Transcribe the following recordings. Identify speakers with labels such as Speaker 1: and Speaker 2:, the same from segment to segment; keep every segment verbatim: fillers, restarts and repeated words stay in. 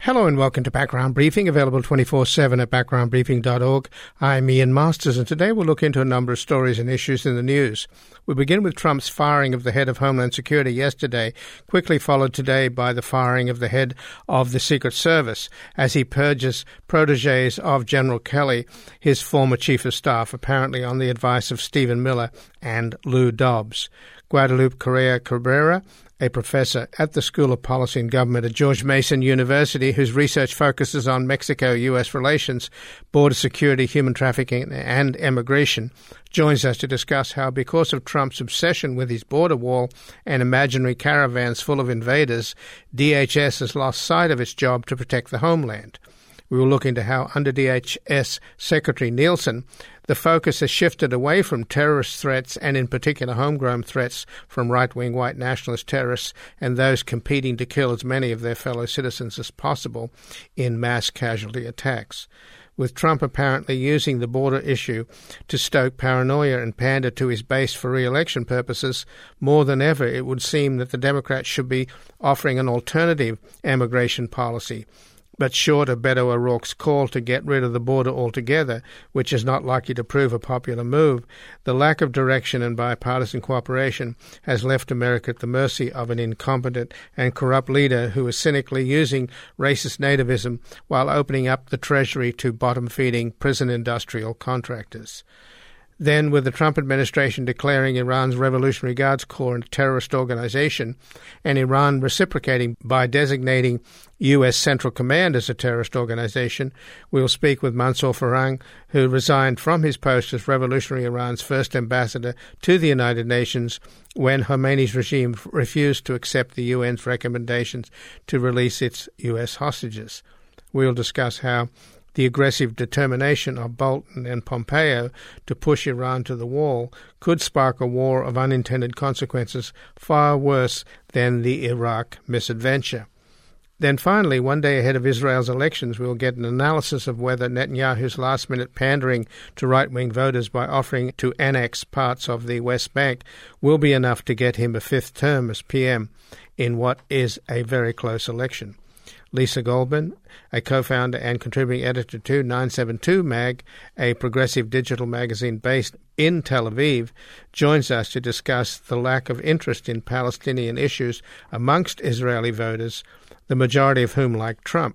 Speaker 1: Hello and welcome to Background Briefing, available twenty-four seven at background briefing dot org. I'm Ian Masters, and today we'll look into a number of stories and issues in the news. We begin with Trump's firing of the head of Homeland Security yesterday, quickly followed today by the firing of the head of the Secret Service as he purges protégés of General Kelly, his former chief of staff, apparently on the advice of Stephen Miller and Lou Dobbs. Guadalupe Correa Cabrera, a professor at the School of Policy and Government at George Mason University, whose research focuses on Mexico-U S relations, border security, human trafficking, and immigration, joins us to discuss how, because of Trump's obsession with his border wall and imaginary caravans full of invaders, D H S has lost sight of its job to protect the homeland. We will look into how, under D H S Secretary Nielsen, the focus has shifted away from terrorist threats and in particular homegrown threats from right-wing white nationalist terrorists and those competing to kill as many of their fellow citizens as possible in mass casualty attacks. With Trump apparently using the border issue to stoke paranoia and pander to his base for re-election purposes, more than ever it would seem that the Democrats should be offering an alternative immigration policy. But short of Beto O'Rourke's call to get rid of the border altogether, which is not likely to prove a popular move, the lack of direction and bipartisan cooperation has left America at the mercy of an incompetent and corrupt leader who is cynically using racist nativism while opening up the Treasury to bottom-feeding prison industrial contractors. Then, with the Trump administration declaring Iran's Revolutionary Guards Corps a terrorist organization and Iran reciprocating by designating U S Central Command as a terrorist organization, we will speak with Mansour Farhang, who resigned from his post as Revolutionary Iran's first ambassador to the United Nations when Khomeini's regime refused to accept the U N's recommendations to release its U S hostages. We will discuss how the aggressive determination of Bolton and Pompeo to push Iran to the wall could spark a war of unintended consequences far worse than the Iraq misadventure. Then finally, one day ahead of Israel's elections, we will get an analysis of whether Netanyahu's last-minute pandering to right-wing voters by offering to annex parts of the West Bank will be enough to get him a fifth term as P M in what is a very close election. Lisa Goldman, a co-founder and contributing editor to nine seventy-two Mag, a progressive digital magazine based in Tel Aviv, joins us to discuss the lack of interest in Palestinian issues amongst Israeli voters, the majority of whom like Trump,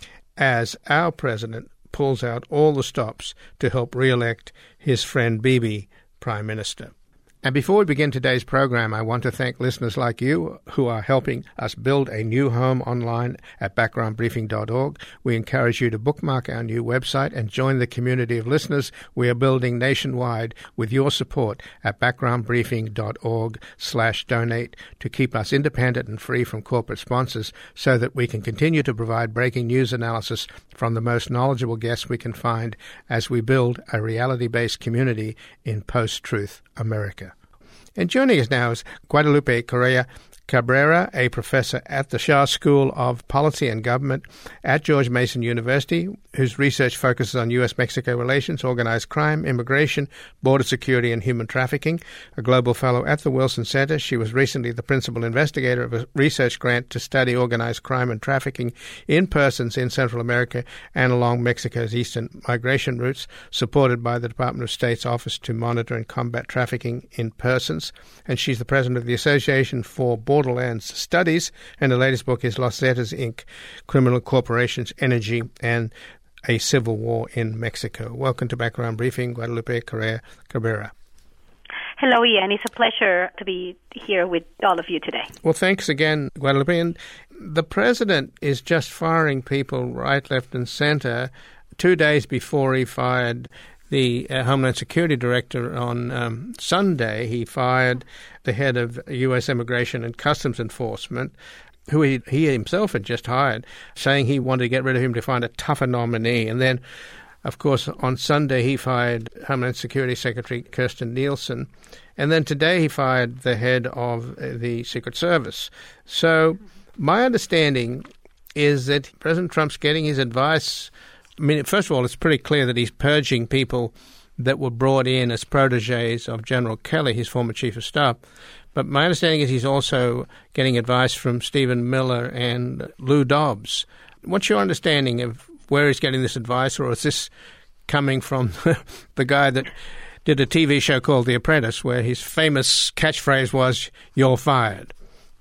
Speaker 1: as our president pulls out all the stops to help re-elect his friend Bibi prime minister. And before we begin today's program, I want to thank listeners like you who are helping us build a new home online at background briefing dot org. We encourage you to bookmark our new website and join the community of listeners we are building nationwide with your support at background briefing dot org slash donate to keep us independent and free from corporate sponsors so that we can continue to provide breaking news analysis from the most knowledgeable guests we can find as we build a reality-based community in post-truth America. And joining us now is Guadalupe Correa Cabrera, a professor at the Shah School of Policy and Government at George Mason University, whose research focuses on U S Mexico relations, organized crime, immigration, border security, and human trafficking. A global fellow at the Wilson Center, she was recently the principal investigator of a research grant to study organized crime and trafficking in persons in Central America and along Mexico's eastern migration routes, supported by the Department of State's Office to Monitor and Combat Trafficking in Persons. And she's the president of the Association for Borderlands Studies, and the latest book is Los Zetas, Incorporated, Criminal Corporations, Energy, and a Civil War in Mexico. Welcome to Background Briefing, Guadalupe Correa Cabrera.
Speaker 2: Hello, Ian. It's a pleasure to be here with all of you today.
Speaker 1: Well, thanks again, Guadalupe. And the president is just firing people right, left, and center two days before he fired the uh, Homeland Security Director on um, Sunday. He fired the head of U S Immigration and Customs Enforcement, who he, he himself had just hired, saying he wanted to get rid of him to find a tougher nominee. And then, of course, on Sunday he fired Homeland Security Secretary Kirstjen Nielsen. And then today he fired the head of the Secret Service. So my understanding is that President Trump's getting his advice. I mean, first of all, it's pretty clear that he's purging people that were brought in as protégés of General Kelly, his former chief of staff. But my understanding is he's also getting advice from Stephen Miller and Lou Dobbs. What's your understanding of where he's getting this advice, or is this coming from the guy that did a T V show called The Apprentice, where his famous catchphrase was, "You're fired"?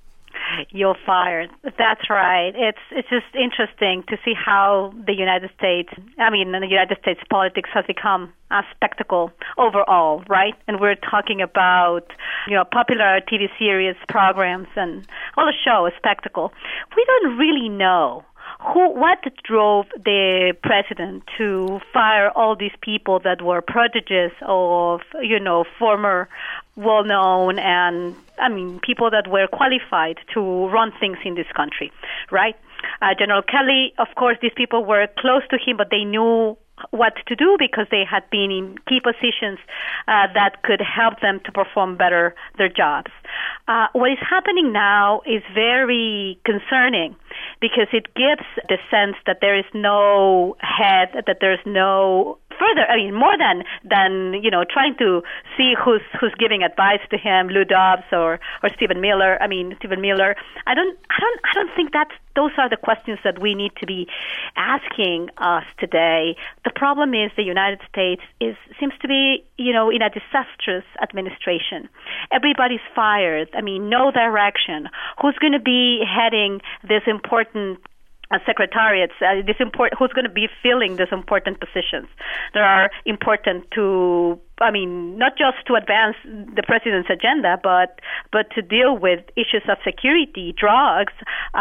Speaker 2: You're fired. That's right. It's it's just interesting to see how the United States, I mean, the United States politics has become a spectacle overall, right? And we're talking about, you know, popular T V series, programs, and all the show is spectacle. We don't really know Who, what drove the president to fire all these people that were prodigies of, you know, former well-known and, I mean, people that were qualified to run things in this country, right? Uh, General Kelly, of course, these people were close to him, but they knew what to do because they had been in key positions uh, that could help them to perform better their jobs. Uh, what is happening now is very concerning because it gives the sense that there is no head, that there is no further, I mean, more than, than you know, trying to see who's who's giving advice to him, Lou Dobbs or, or Stephen Miller. I mean, Stephen Miller. I don't, I don't, I don't think that's those are the questions that we need to be asking us today. The problem is the United States is seems to be, you know, in a disastrous administration. Everybody's fired. I mean, no direction. Who's going to be heading this important Uh, secretariats, uh, this import, who's going to be filling these important positions that are important to, I mean, not just to advance the president's agenda, but but to deal with issues of security, drugs,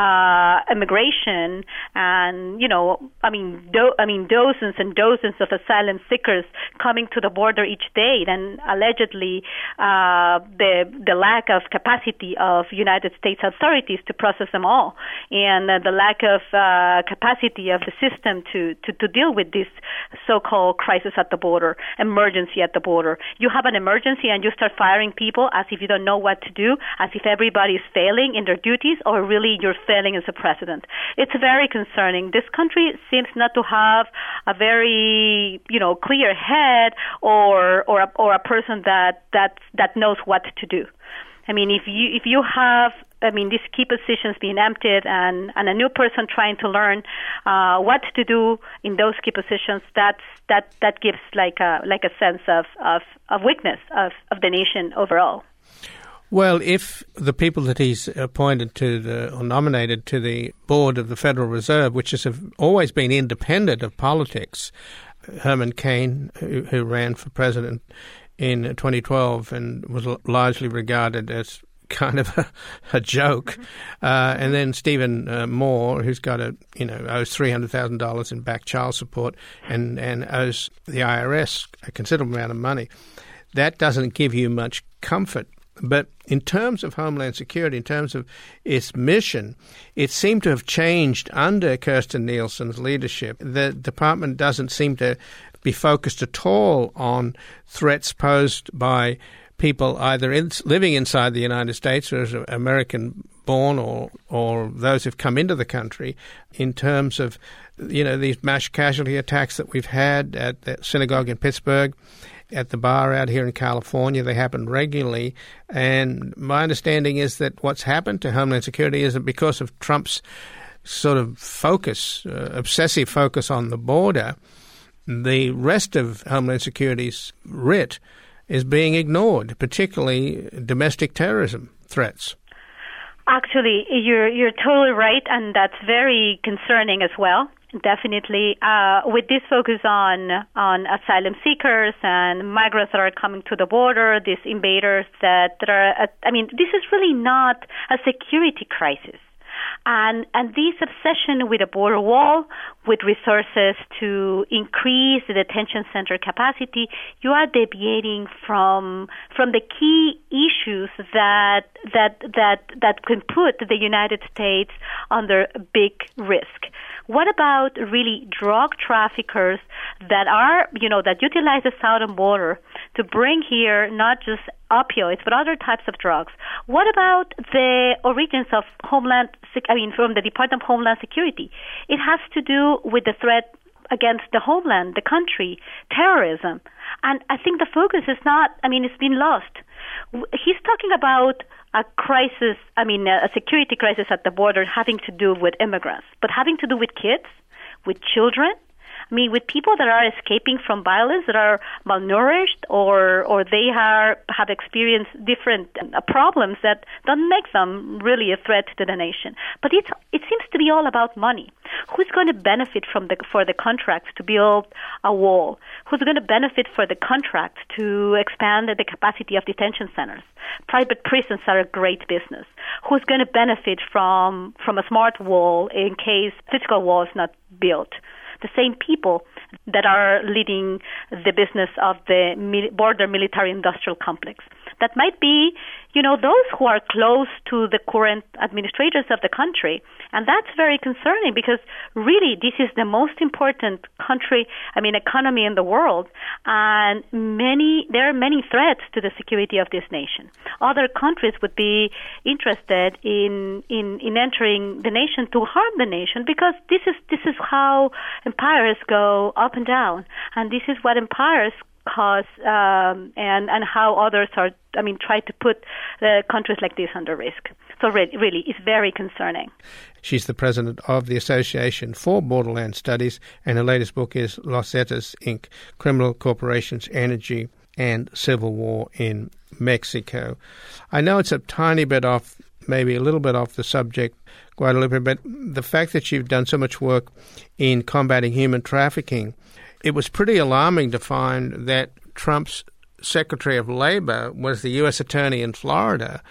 Speaker 2: uh, immigration, and, you know, I mean, do, I mean, dozens and dozens of asylum seekers coming to the border each day, and allegedly uh, the the lack of capacity of United States authorities to process them all, and uh, the lack of uh, capacity of the system to, to, to deal with this so-called crisis at the border, emergency at the border. You have an emergency and you start firing people as if you don't know what to do, as if everybody is failing in their duties, or really you're failing as a president. It's very concerning. This country seems not to have a very, you know, clear head or or a, or a person that that that knows what to do. I mean, if you if you have, I mean, these key positions being emptied and, and a new person trying to learn uh, what to do in those key positions, that's that that gives like a like a sense of of, of weakness of, of the nation overall.
Speaker 1: Well, if the people that he's appointed to the or nominated to the board of the Federal Reserve, which has always been independent of politics, Herman Cain, who, who ran for president in twenty twelve and was largely regarded as kind of a, a joke, mm-hmm. uh, and then Stephen uh, Moore, who's got a you know owes three hundred thousand dollars in back child support and and owes the I R S a considerable amount of money. That doesn't give you much comfort. But in terms of Homeland Security, in terms of its mission, it seemed to have changed under Kirstjen Nielsen's leadership. The department doesn't seem to be focused at all on threats posed by people either in, living inside the United States or as American-born or or those who've come into the country, in terms of, you know, these mass casualty attacks that we've had at the synagogue in Pittsburgh, at the bar out here in California. They happen regularly. And my understanding is that what's happened to Homeland Security is that because of Trump's sort of focus, uh, obsessive focus on the border, the rest of Homeland Security's writ is being ignored, particularly domestic terrorism threats.
Speaker 2: Actually, you're you're totally right, and that's very concerning as well. Definitely, uh, with this focus on on asylum seekers and migrants that are coming to the border, these invaders that, that are, uh, I mean, this is really not a security crisis. And and this obsession with a border wall, with resources to increase the detention center capacity, you are deviating from from the key issues that that that that can put the United States under big risk. What about really drug traffickers that are, you know, that utilize the southern border to bring here not just opioids, but other types of drugs? What about the origins of Homeland, I mean, from the Department of Homeland Security? It has to do with the threat against the homeland, the country, terrorism. And I think the focus is not, I mean, it's been lost. he's talking about a crisis, I mean, a security crisis at the border having to do with immigrants, but having to do with kids, with children. I mean, with people that are escaping from violence, that are malnourished, or or they are have experienced different uh, problems that don't make them really a threat to the nation. But it's, it seems to be all about money. Who's going to benefit from the for the contracts to build a wall? Who's going to benefit for the contract to expand the capacity of detention centers? Private prisons are a great business. Who's going to benefit from from a smart wall in case physical wall is not built? The same people that are leading the business of the border military-industrial complex. That might be, you know, those who are close to the current administrators of the country. And that's very concerning because really this is the most important country, I mean, economy in the world. And many, there are many threats to the security of this nation. Other countries would be interested in, in, in entering the nation to harm the nation because this is, this is how empires go up and down. And this is what empires cause um, and, and how others are, I mean, try to put uh, countries like this under risk. So re- really, it's very concerning.
Speaker 1: She's the president of the Association for Borderland Studies, and her latest book is Los Zetas, Incorporated. Criminal Corporations, Energy and Civil War in Mexico. I know it's a tiny bit off, maybe a little bit off the subject, Guadalupe, but the fact that you've done so much work in combating human trafficking, it was pretty alarming to find that Trump's Secretary of Labor was the U S Attorney in Florida,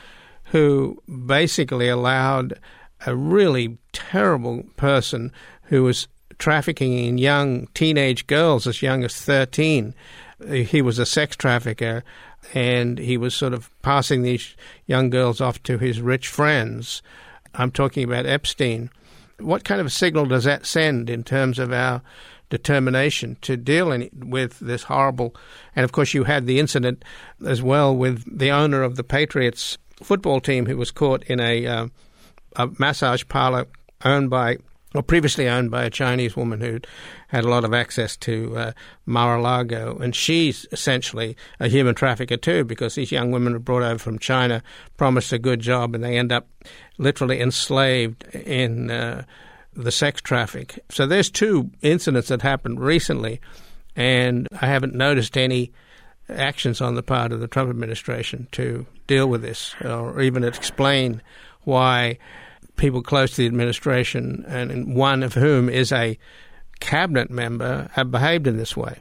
Speaker 1: who basically allowed a really terrible person who was trafficking in young teenage girls as young as thirteen. He was a sex trafficker, and he was sort of passing these young girls off to his rich friends. I'm talking about Epstein. What kind of a signal does that send in terms of our determination to deal in, with this horrible? And of course, you had the incident as well with the owner of the Patriots football team who was caught in a, uh, a massage parlor owned by, or previously owned by a Chinese woman who had a lot of access to uh, Mar-a-Lago. And she's essentially a human trafficker too, because these young women are brought over from China, promised a good job, and they end up literally enslaved in uh, the sex traffic. So there's two incidents that happened recently, and I haven't noticed any actions on the part of the Trump administration to deal with this or even explain why people close to the administration, and one of whom is a cabinet member, have behaved in this way.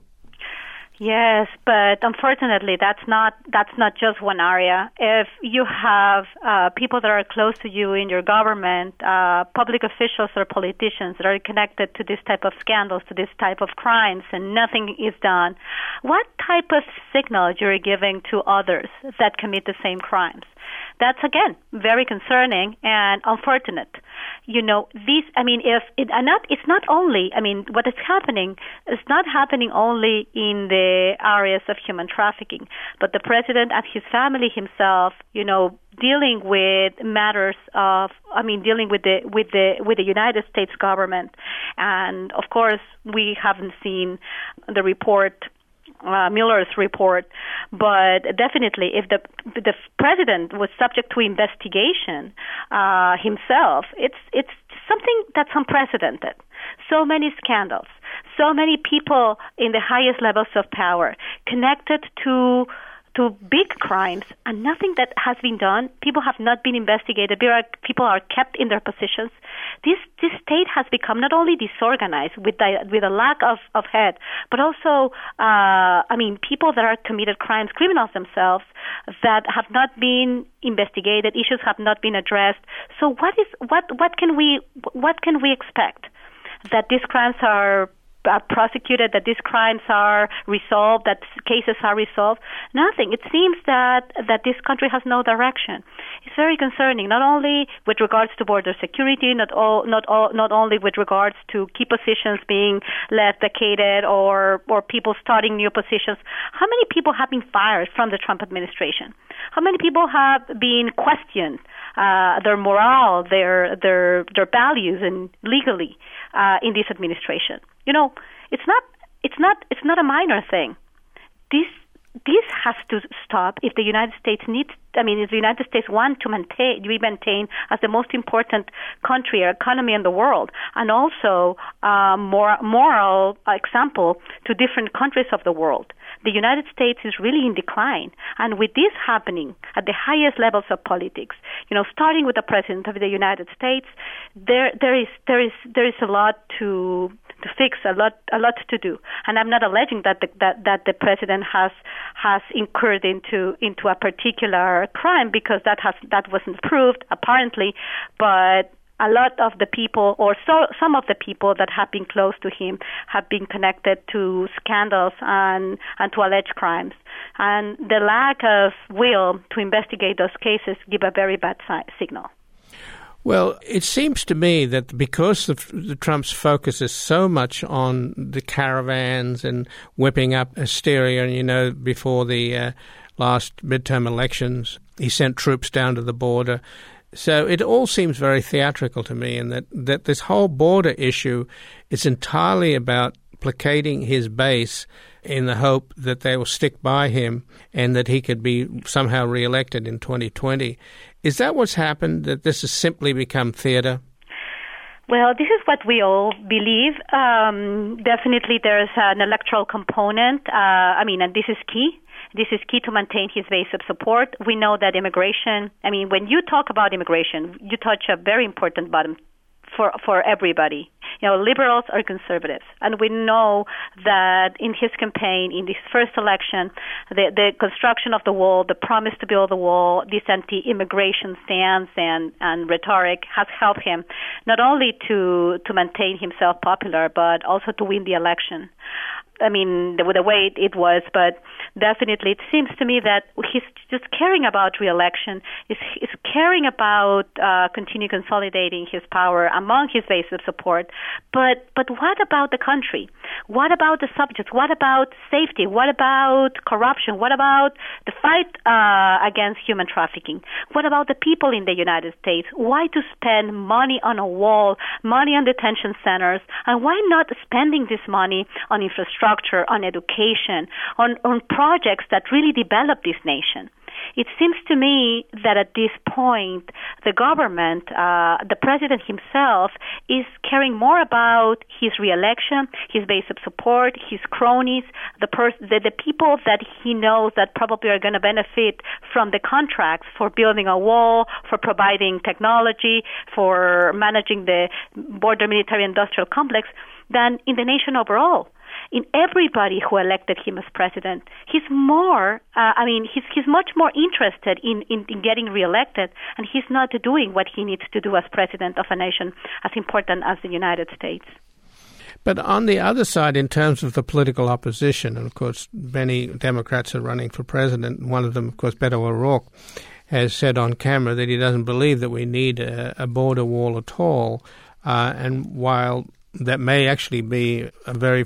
Speaker 2: Yes, but unfortunately, that's not that's not just one area. If you have uh, people that are close to you in your government, uh, public officials or politicians that are connected to this type of scandals, to this type of crimes, and nothing is done, what type of signal you're giving to others that commit the same crimes? That's, again, very concerning and unfortunate. You know, these, I mean, if it, and not, it's not only, I mean, what is happening is not happening only in the areas of human trafficking, but the president and his family himself, you know, dealing with matters of, I mean, dealing with the with the with the United States government, and of course, we haven't seen the report. Uh, Mueller's report, but definitely if the the president was subject to investigation uh, himself, it's it's something that's unprecedented. So many scandals, so many people in the highest levels of power connected to to big crimes, and nothing that has been done. People have not been investigated. People are kept in their positions. This this state has become not only disorganized with the, with a lack of, of head, but also, uh, I mean, people that are committed crimes, criminals themselves, that have not been investigated. Issues have not been addressed. So what is what what can we what can we expect? That these crimes are are prosecuted, that these crimes are resolved, that cases are resolved? Nothing. It seems that that this country has no direction. It's very concerning, not only with regards to border security, not all, not all, not only with regards to key positions being left vacated or or people starting new positions. How many people have been fired from the Trump administration? How many people have been questioned, uh, their morale, their their their values, and legally uh, in this administration? You know, it's not it's not it's not a minor thing. This this has to stop if the United States needs, I mean, if the United States want to maintain, be maintained as the most important country or economy in the world, and also uh, more moral example to different countries of the world. The United States is really in decline. And with this happening at the highest levels of politics, you know, starting with the President of the United States, there there is there is there is a lot to to fix, a lot a lot to do. And I'm not alleging that the, that that the President has has incurred into into a particular crime, because that has that wasn't proved apparently, but a lot of the people, or so, some of the people that have been close to him, have been connected to scandals and, and to alleged crimes. And the lack of will to investigate those cases give a very bad si- signal.
Speaker 1: Well, it seems to me that because the, the Trump's focus is so much on the caravans and whipping up hysteria, and you know, before the uh, last midterm elections, he sent troops down to the border. So it all seems very theatrical to me, and that, that this whole border issue is entirely about placating his base in the hope that they will stick by him and that he could be somehow reelected in twenty twenty. Is that what's happened, that this has simply become theater?
Speaker 2: Well, this is what we all believe. Um, definitely there's an electoral component. Uh, I mean, and this is key. This is key to maintain his base of support. We know that immigration, I mean, when you talk about immigration, you touch a very important button for for everybody, you know, liberals or conservatives. And we know that in his campaign, in this first election, the, the construction of the wall, the promise to build the wall, this anti-immigration stance and, and rhetoric has helped him not only to, to maintain himself popular, but also to win the election. I mean, the, the way it was, but definitely it seems to me that he's just caring about re-election, is, is caring about uh, continue consolidating his power among his base of support. But but what about the country? What about the subjects? What about safety? What about corruption? What about the fight uh, against human trafficking? What about the people in the United States? Why to spend money on a wall, money on detention centers, and why not spending this money on infrastructure, on education, on, on projects that really develop this nation? It seems to me that at this point, the government, uh, the president himself, is caring more about his reelection, his base of support, his cronies, the, pers- the, the people that he knows that probably are going to benefit from the contracts for building a wall, for providing technology, for managing the border military-industrial complex, than in the nation overall. In everybody who elected him as president, he's more, uh, I mean, he's he's much more interested in, in, in getting reelected, and he's not doing what he needs to do as president of a nation as important as the United States.
Speaker 1: But on the other side, in terms of the political opposition, and of course, many Democrats are running for president. One of them, of course, Beto O'Rourke, has said on camera that he doesn't believe that we need a, a border wall at all. Uh, and while that may actually be a very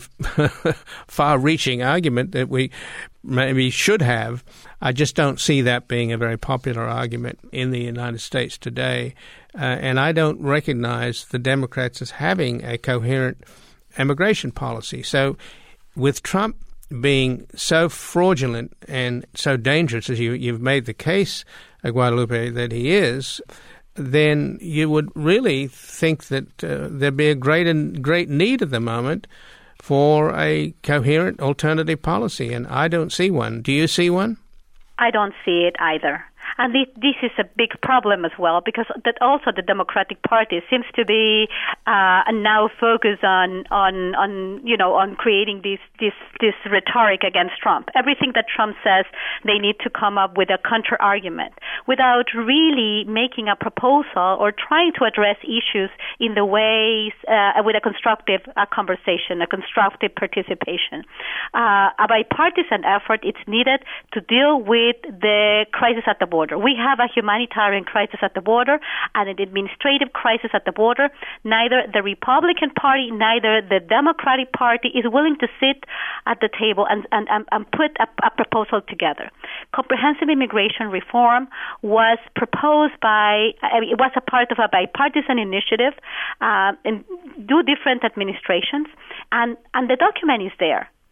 Speaker 1: far-reaching argument that we maybe should have, I just don't see that being a very popular argument in the United States today. Uh, and I don't recognize the Democrats as having a coherent immigration policy. So with Trump being so fraudulent and so dangerous, as you, you've made the case, uh, Guadalupe, that he is, then you would really think that uh, there'd be a great and great need at the moment for a coherent alternative policy, and I don't see one. Do you see one?
Speaker 2: I don't see it either. And this is a big problem as well, because that also the Democratic Party seems to be uh, now focused on, on, on, you know, on creating this, this, this rhetoric against Trump. Everything that Trump says, they need to come up with a counter-argument without really making a proposal or trying to address issues in the ways, uh, with a constructive uh, conversation, a constructive participation. Uh, a bipartisan effort is needed to deal with the crisis at the border. We have a humanitarian crisis at the border and an administrative crisis at the border. Neither the Republican Party, neither the Democratic Party is willing to sit at the table and, and, and put a, a proposal together. Comprehensive immigration reform was proposed by, I mean, it was a part of a bipartisan initiative uh, in two different administrations, and, and the document is there.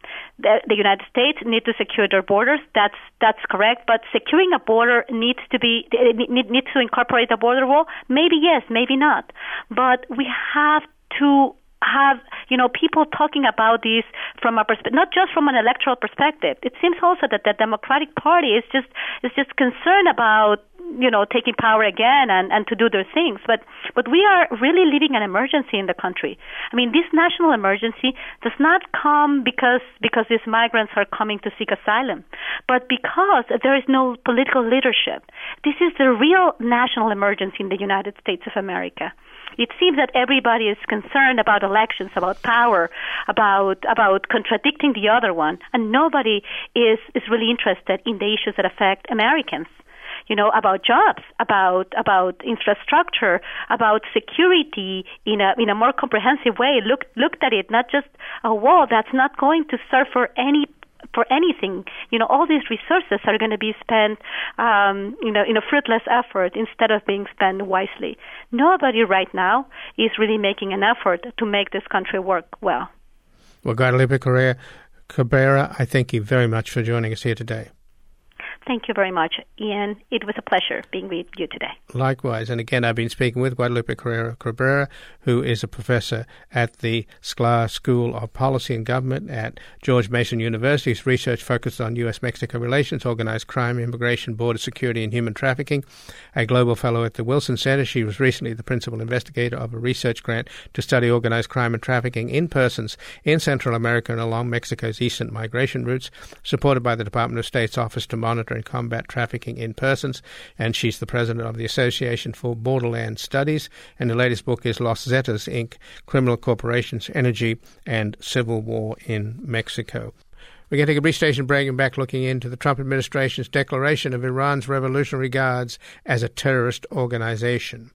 Speaker 2: the, the United States need to secure their borders. That's that's correct. But securing a border needs to be needs to incorporate a border wall. Maybe yes, maybe not. But we have to have, you know, people talking about this from a perspective, not just from an electoral perspective. It seems also that the Democratic Party is just is just concerned about, you know, taking power again and, and to do their things. But but we are really living an emergency in the country. I mean, this national emergency does not come because because these migrants are coming to seek asylum, but because there is no political leadership. This is the real national emergency in the United States of America. It seems that everybody is concerned about elections, about power, about about contradicting the other one, and nobody is, is really interested in the issues that affect Americans. You know, about jobs, about about infrastructure, about security in a in a more comprehensive way. Look looked at it, not just a wall that's not going to serve for any for anything. You know, all these resources are going to be spent, um, you know, in a fruitless effort instead of being spent wisely. Nobody right now is really making an effort to make this country work well.
Speaker 1: Well, Guadalupe Correa Cabrera, I thank you very much for joining us here today.
Speaker 2: Thank you very much, Ian. It was a pleasure being with you today.
Speaker 1: Likewise. And again, I've been speaking with Guadalupe Correa Cabrera, who is a professor at the Sklar School of Policy and Government at George Mason University. His research focused on U S Mexico relations, organized crime, immigration, border security, and human trafficking. A global fellow at the Wilson Center, she was recently the principal investigator of a research grant to study organized crime and trafficking in persons in Central America and along Mexico's eastern migration routes, supported by the Department of State's Office to Monitor and Combat Trafficking in Persons, and she's the president of the Association for Borderland Studies, and the latest book is Los Zetas, Incorporated. Criminal Corporations, Energy, and Civil War in Mexico. We're going to take a brief station break and back looking into the Trump administration's declaration of Iran's Revolutionary Guards as a terrorist organization.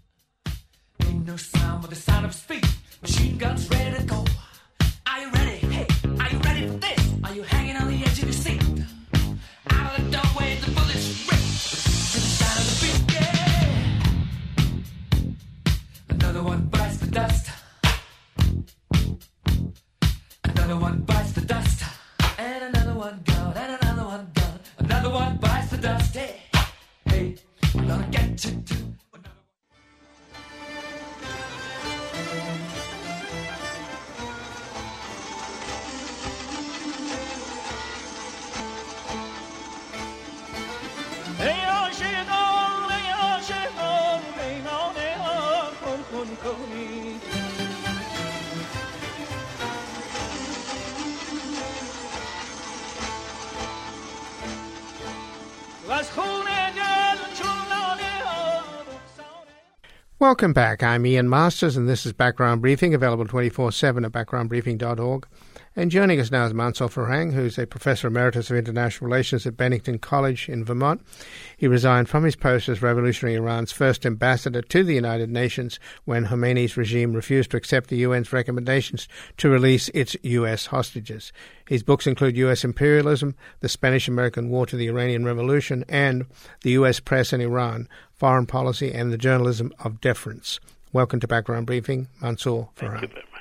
Speaker 3: Ain't no sound but the sound of speed. Machine guns ready to go. Are you ready? Hey, are you ready for this? Are you hanging on the edge of your seat? Out of the doorway, the bullets rip to the sound of the beat. Yeah. Another one bites the dust. Another one bites the dust. And another one gone. And another one gone. Another one bites the dust. Hey, hey, I'm gonna get you too.
Speaker 1: Welcome back. I'm Ian Masters, and this is Background Briefing, available twenty-four seven at background briefing dot org. And joining us now is Mansour Farhang, who's a Professor Emeritus of International Relations at Bennington College in Vermont. He resigned from his post as Revolutionary Iran's first ambassador to the United Nations when Khomeini's regime refused to accept the U N's recommendations to release its U S hostages. His books include U S Imperialism, The Spanish-American War to the Iranian Revolution, and The U S Press in Iran, Foreign Policy and the Journalism of Deference. Welcome to Background Briefing, Mansour Farhang.
Speaker 4: Thank you very much.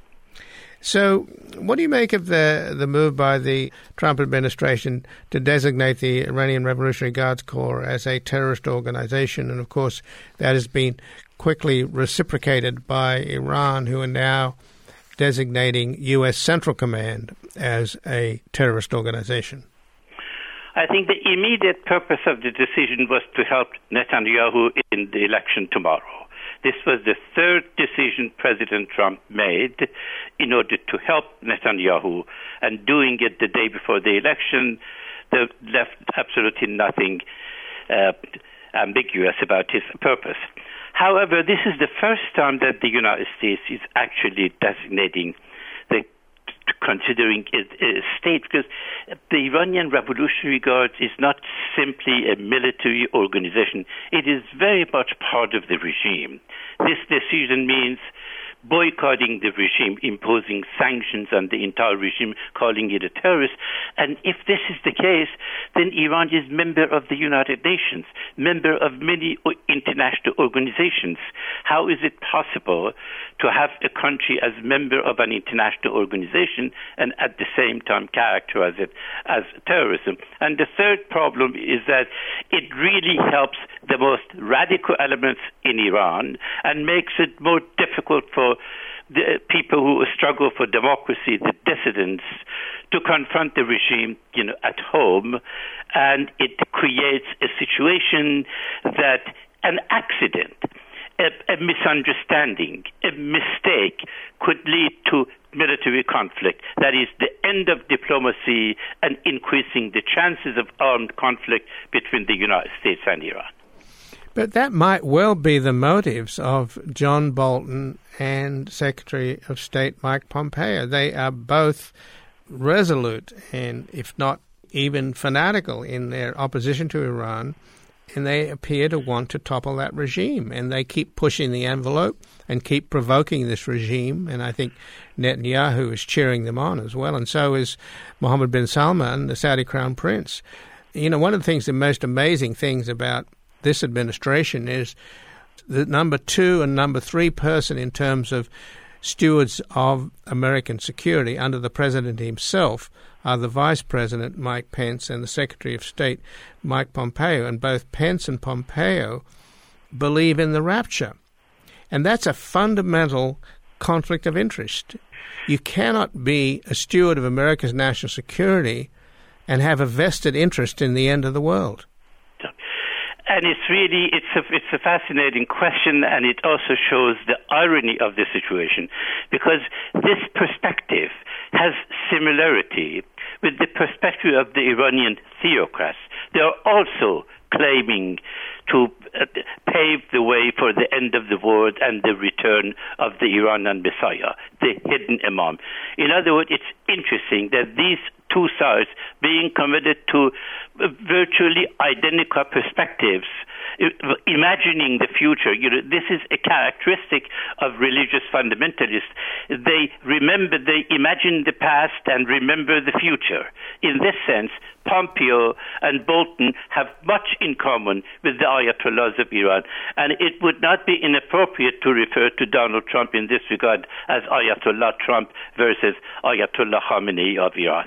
Speaker 1: So what do you make of the the move by the Trump administration to designate the Iranian Revolutionary Guards Corps as a terrorist organization? And, of course, that has been quickly reciprocated by Iran, who are now designating U S Central Command as a terrorist organization.
Speaker 4: I think the immediate purpose of the decision was to help Netanyahu in the election tomorrow. This was the third decision President Trump made in order to help Netanyahu, and doing it the day before the election, they left absolutely nothing uh, ambiguous about his purpose. However, this is the first time that the United States is actually designating the considering it a state, because the Iranian Revolutionary Guard is not simply a military organization. It is very much part of the regime. This decision means boycotting the regime, imposing sanctions on the entire regime, calling it a terrorist. And if this is the case, then Iran is member of the United Nations, member of many international organizations. How is it possible to have a country as member of an international organization and at the same time characterize it as terrorism? And the third problem is that it really helps the most radical elements in Iran and makes it more difficult for the people who struggle for democracy, the dissidents, to confront the regime, you know, at home. And it creates a situation that an accident, a, a misunderstanding, a mistake could lead to military conflict. That is the end of diplomacy and increasing the chances of armed conflict between the United States and Iran.
Speaker 1: But that might well be the motives of John Bolton and Secretary of State Mike Pompeo. They are both resolute and, if not even fanatical, in their opposition to Iran, and they appear to want to topple that regime. And they keep pushing the envelope and keep provoking this regime. And I think Netanyahu is cheering them on as well, and so is Mohammed bin Salman, the Saudi Crown Prince. You know, one of the things, the most amazing things about this administration is the number two and number three person in terms of stewards of American security under the president himself are the Vice President, Mike Pence, and the Secretary of State, Mike Pompeo. And both Pence and Pompeo believe in the rapture. And that's a fundamental conflict of interest. You cannot be a steward of America's national security and have a vested interest in the end of the world.
Speaker 4: And it's really, it's a, it's a fascinating question, and it also shows the irony of the situation, because this perspective has similarity with the perspective of the Iranian theocrats. They are also claiming to uh, pave the way for the end of the world and the return of the Iranian Messiah, the hidden Imam. In other words, it's interesting that these two sides, being committed to virtually identical perspectives, imagining the future. You know, this is a characteristic of religious fundamentalists. They remember, they imagine the past and remember the future. In this sense, Pompeo and Bolton have much in common with the Ayatollahs of Iran, and it would not be inappropriate to refer to Donald Trump in this regard as Ayatollah Trump versus Ayatollah Khamenei of Iran.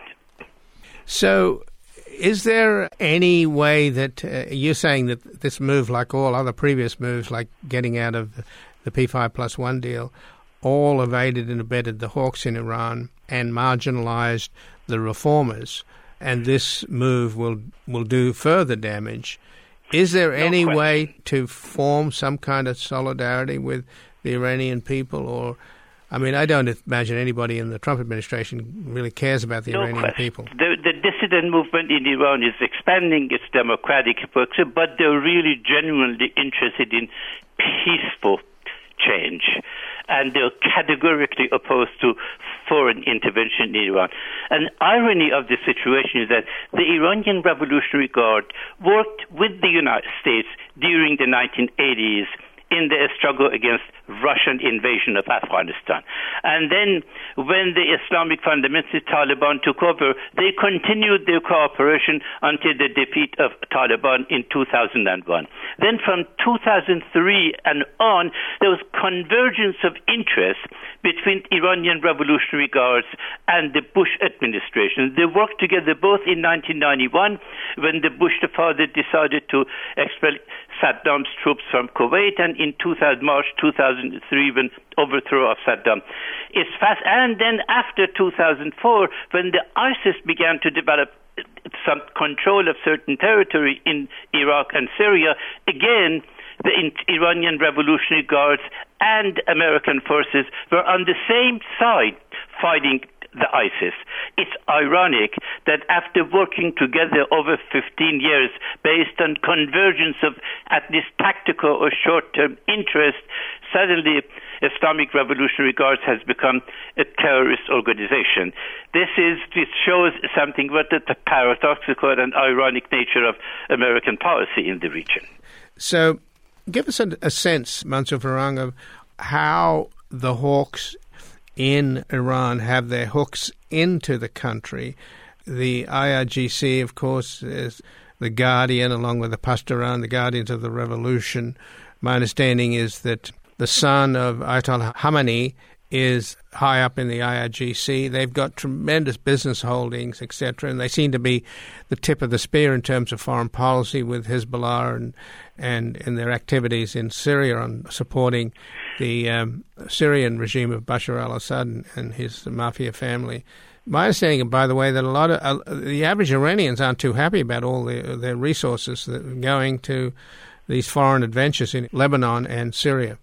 Speaker 1: So is there any way that uh, you're saying that this move, like all other previous moves, like getting out of the P five plus one deal, all evaded and abetted the hawks in Iran and marginalized the reformers, and this move will will do further damage? Is there no any question. way to form some kind of solidarity with the Iranian people? Or, I mean, I don't imagine anybody in the Trump administration really cares about the
Speaker 4: no
Speaker 1: Iranian
Speaker 4: question.
Speaker 1: people.
Speaker 4: The, the dissident movement in Iran is expanding its democratic purpose, but they're really genuinely interested in peaceful change. And they're categorically opposed to foreign intervention in Iran. An irony of the situation is that the Iranian Revolutionary Guard worked with the United States during the nineteen eighties in the struggle against Russian invasion of Afghanistan. And then when the Islamic fundamentalist Taliban took over, they continued their cooperation until the defeat of Taliban in two thousand one. Then from two thousand three and on, there was convergence of interest between Iranian Revolutionary Guards and the Bush administration. They worked together both in nineteen ninety-one, when the Bush the father decided to expel Saddam's troops from Kuwait, and in March two thousand three, when overthrow of Saddam. It's fast, and then after two thousand four, when the ISIS began to develop some control of certain territory in Iraq and Syria, again, the Iranian Revolutionary Guards and American forces were on the same side fighting the ISIS. It's ironic that after working together over fifteen years based on convergence of at least tactical or short-term interest, suddenly Islamic Revolutionary Guards has become a terrorist organization. This is this shows something about the, the paradoxical and ironic nature of American policy in the region.
Speaker 1: So give us a, a sense, Mansour Farhang, of how the hawks in Iran have their hooks into the country. The I R G C, of course, is the Guardian, along with the Pasdaran, the Guardians of the Revolution. My understanding is that the son of Ayatollah Khamenei is high up in the I R G C. They've got tremendous business holdings, et cetera, and they seem to be the tip of the spear in terms of foreign policy with Hezbollah and and, and their activities in Syria on supporting the um, Syrian regime of Bashar al-Assad and, and his mafia family. My understanding, by the way, that a lot of uh, the average Iranians aren't too happy about all the, their resources that are going to these foreign adventures in Lebanon and Syria.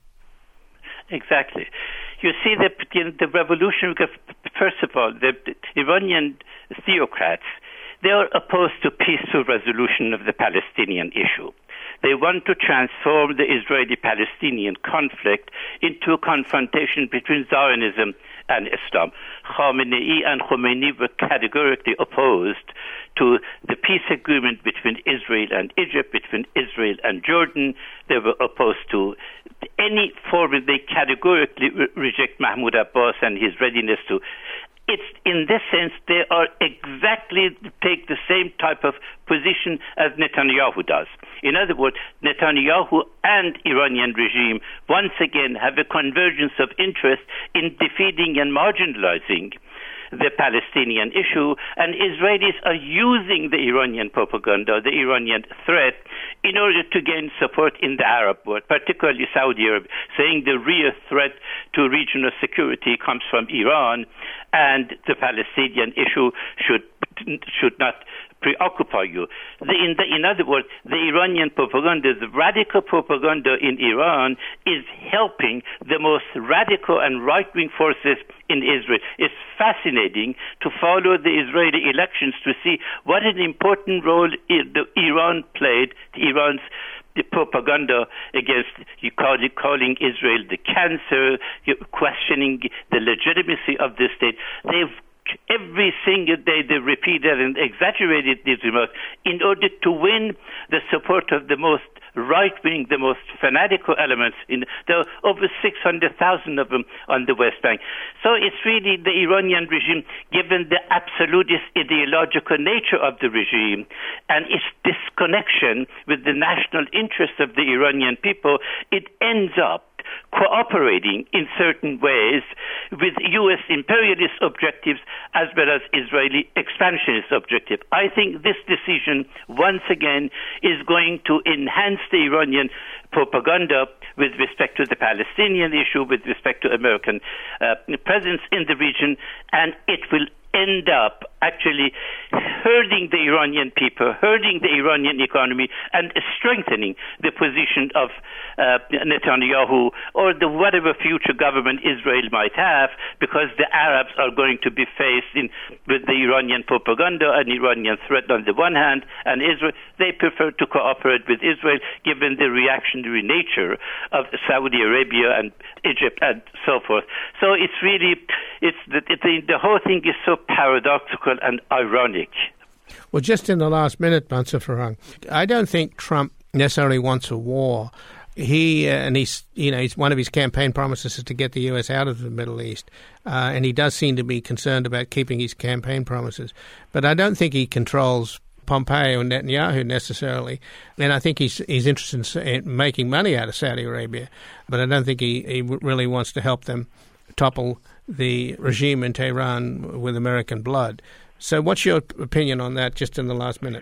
Speaker 4: Exactly. You see, the, the revolution, first of all, the, the Iranian theocrats, they are opposed to peaceful resolution of the Palestinian issue. They want to transform the Israeli-Palestinian conflict into a confrontation between Zionism and Islam. Khamenei and Khomeini were categorically opposed to the peace agreement between Israel and Egypt, between Israel and Jordan. They were opposed to any form. They categorically re- reject Mahmoud Abbas and his readiness to. It's in this sense they are exactly take the same type of position as Netanyahu does. In other words, Netanyahu and Iranian regime once again have a convergence of interest in defeating and marginalizing the Palestinian issue, and Israelis are using the Iranian propaganda, the Iranian threat, in order to gain support in the Arab world, particularly Saudi Arabia, saying the real threat to regional security comes from Iran, and the Palestinian issue should should not preoccupy you. The, in, the, in other words, the Iranian propaganda, the radical propaganda in Iran is helping the most radical and right-wing forces in Israel. It's fascinating to follow the Israeli elections to see what an important role the Iran played, Iran's the propaganda against you call it, calling Israel the cancer, questioning the legitimacy of the state. They've every single day they repeated and exaggerated these remarks in order to win the support of the most right-wing, the most fanatical elements. In there are over six hundred thousand of them on the West Bank. So it's really the Iranian regime, given the absolutist ideological nature of the regime and its disconnection with the national interests of the Iranian people, it ends up cooperating in certain ways with U S imperialist objectives as well as Israeli expansionist objectives. I think this decision, once again, is going to enhance the Iranian propaganda with respect to the Palestinian issue, with respect to American uh, presence in the region, and it will end up actually hurting the Iranian people, hurting the Iranian economy, and strengthening the position of uh, Netanyahu or the whatever future government Israel might have, because the Arabs are going to be faced in, with the Iranian propaganda and Iranian threat on the one hand, and Israel, they prefer to cooperate with Israel given the reactionary nature of Saudi Arabia and Egypt and so forth. So it's really, it's the, the, the whole thing is so paradoxical and ironic.
Speaker 1: Well, just in the last minute, Mansur Farhang, I don't think Trump necessarily wants a war. He uh, and he's you know he's, one of his campaign promises is to get the U S out of the Middle East, uh, and he does seem to be concerned about keeping his campaign promises. But I don't think he controls Pompeo and Netanyahu necessarily, and I think he's he's interested in making money out of Saudi Arabia, but I don't think he, he really wants to help them topple the regime in Tehran with American blood. So what's your opinion on that, just in the last minute?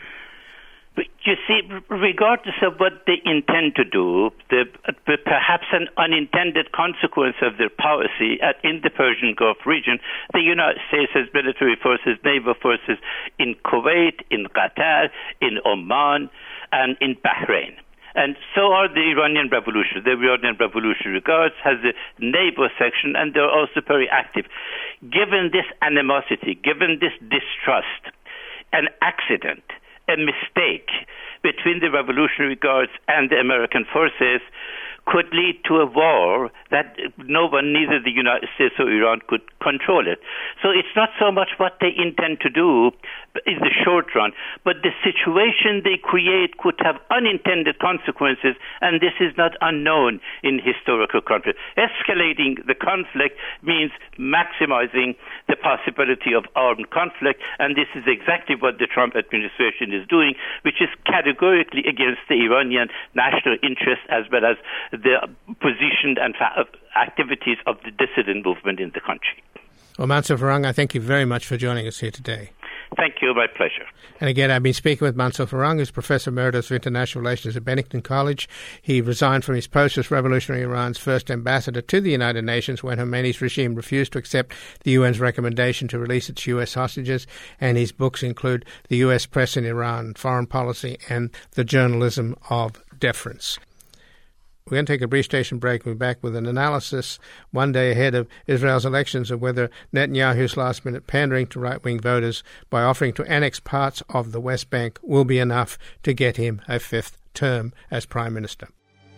Speaker 4: But you see, regardless of what they intend to do, the, the, perhaps an unintended consequence of their policy at, in the Persian Gulf region, the United States has military forces, naval forces in Kuwait, in Qatar, in Oman, and in Bahrain. And so are the Iranian Revolution. The Iranian Revolutionary Guards has a naval section, and they're also very active. Given this animosity, given this distrust, an accident, a mistake between the Revolutionary Guards and the American forces could lead to a war that no one, neither the United States or Iran, could control it. So it's not so much what they intend to do in the short run, but the situation they create could have unintended consequences, and this is not unknown in historical conflict. Escalating the conflict means maximizing the possibility of armed conflict, and this is exactly what the Trump administration is doing, which is categorically against the Iranian national interest as well as the position and fa- activities of the dissident movement in the country.
Speaker 1: Well, Mansour Farhang, I thank you very much for joining us here today.
Speaker 4: Thank you, my pleasure.
Speaker 1: And again, I've been speaking with Mansour Farhang, who's Professor Emeritus of International Relations at Bennington College. He resigned from his post as Revolutionary Iran's first ambassador to the United Nations when Khomeini's regime refused to accept the U N's recommendation to release its U S hostages. And his books include The U S Press in Iran, Foreign Policy, and The Journalism of Deference. We're going to take a brief station break and we'll be back with an analysis one day ahead of Israel's elections of whether Netanyahu's last-minute pandering to right-wing voters by offering to annex parts of the West Bank will be enough to get him a fifth term as Prime Minister.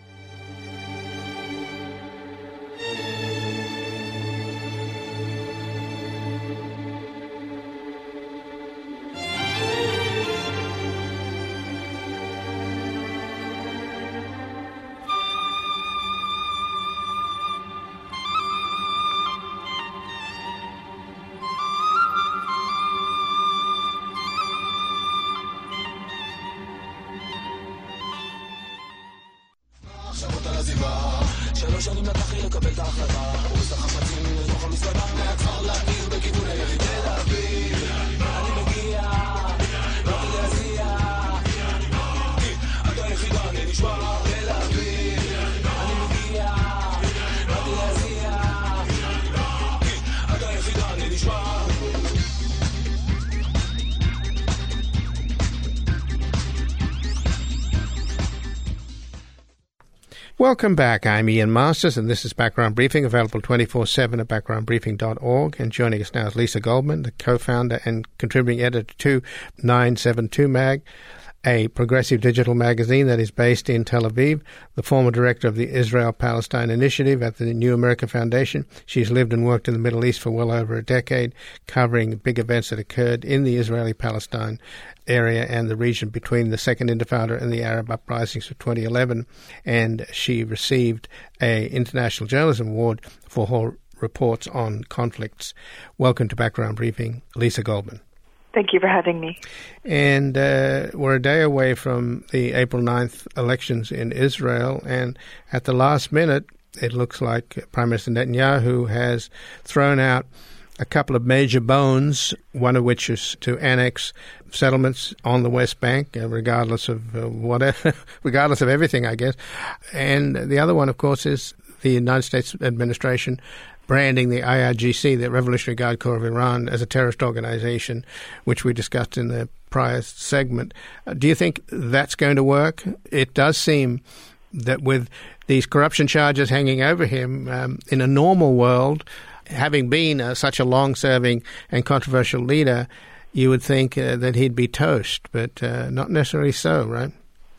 Speaker 1: Welcome back. I'm Ian Masters, and this is Background Briefing, available twenty-four seven at background briefing dot org. And joining us now is Lisa Goldman, the co-founder and contributing editor to nine seventy-two Mag, a progressive digital magazine that is based in Tel Aviv, the former director of the Israel-Palestine Initiative at the New America Foundation. She's lived and worked in the Middle East for well over a decade, covering big events that occurred in the Israeli-Palestine area and the region between the Second Intifada and the Arab uprisings of twenty eleven. And she received an International Journalism Award for her reports on conflicts. Welcome to Background Briefing, Lisa Goldman.
Speaker 5: Thank you for having me.
Speaker 1: And uh, we're a day away from the April ninth elections in Israel, and at the last minute, it looks like Prime Minister Netanyahu has thrown out a couple of major bones, one of which is to annex settlements on the West Bank, uh, regardless of uh, whatever, regardless of everything, I guess. And the other one, of course, is the United States administration branding the I R G C, the Revolutionary Guard Corps of Iran, as a terrorist organization, which we discussed in the prior segment. Uh, do you think that's going to work? It does seem that with these corruption charges hanging over him, um, in a normal world, having been uh, such a long-serving and controversial leader, you would think uh, that he'd be toast, but uh, not necessarily so, right?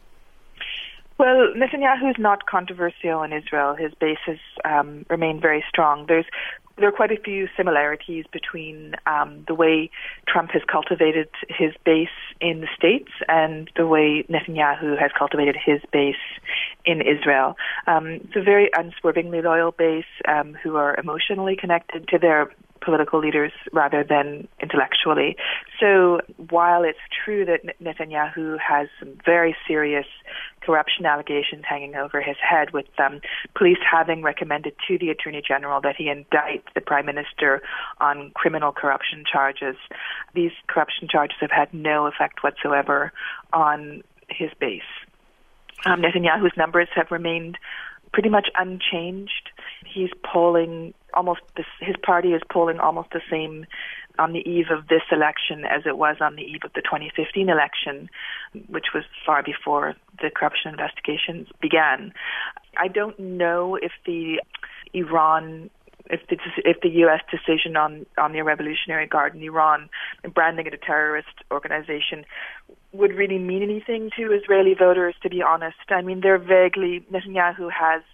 Speaker 5: Well, Netanyahu's not controversial in Israel. His bases um, remain very strong. There's there are quite a few similarities between um, the way Trump has cultivated his base in the States and the way Netanyahu has cultivated his base in Israel. Um, it's a very unswervingly loyal base um, who are emotionally connected to their political leaders rather than intellectually. So while it's true that Netanyahu has some very serious corruption allegations hanging over his head, with um, police having recommended to the Attorney General that he indict the Prime Minister on criminal corruption charges, these corruption charges have had no effect whatsoever on his base. Um, Netanyahu's numbers have remained pretty much unchanged. He's polling almost, this, his party is polling almost the same on the eve of this election as it was on the eve of the twenty fifteen election, which was far before the corruption investigations began. I don't know if the Iran If the, if the U S decision on, on the Revolutionary Guard in Iran, branding it a terrorist organization, would really mean anything to Israeli voters, to be honest. I mean, they're vaguely, Netanyahu has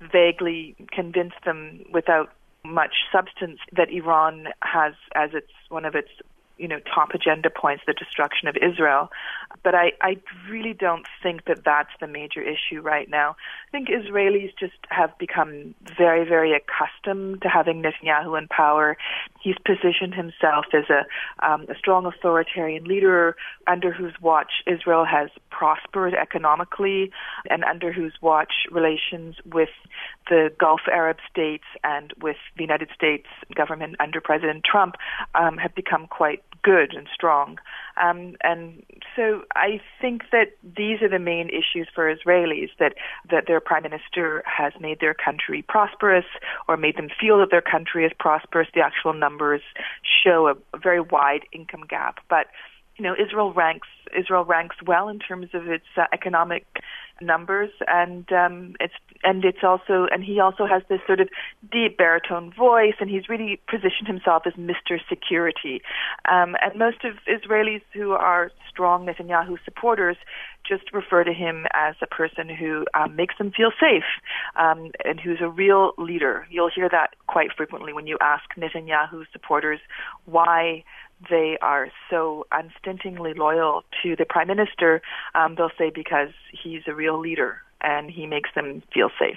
Speaker 5: vaguely convince them without much substance that Iran has as its one of its you know, top agenda points, the destruction of Israel. But I, I really don't think that that's the major issue right now. I think Israelis just have become very, very accustomed to having Netanyahu in power. He's positioned himself as a, um, a strong authoritarian leader under whose watch Israel has prospered economically and under whose watch relations with the Gulf Arab states and with the United States government under President Trump um, have become quite good and strong. Um, and so I think that these are the main issues for Israelis, that, that their prime minister has made their country prosperous or made them feel that their country is prosperous. The actual numbers show a, a very wide income gap. But, you know, Israel ranks Israel ranks well in terms of its uh, economic numbers, and um, it's and it's also and he also has this sort of deep baritone voice, and he's really positioned himself as Mister Security. Um, and most of Israelis who are strong Netanyahu supporters just refer to him as a person who um, makes them feel safe um, and who's a real leader. You'll hear that quite frequently when you ask Netanyahu supporters why they are so unstintingly loyal to the prime minister. Um, they'll say because he's a real leader and he makes them feel safe.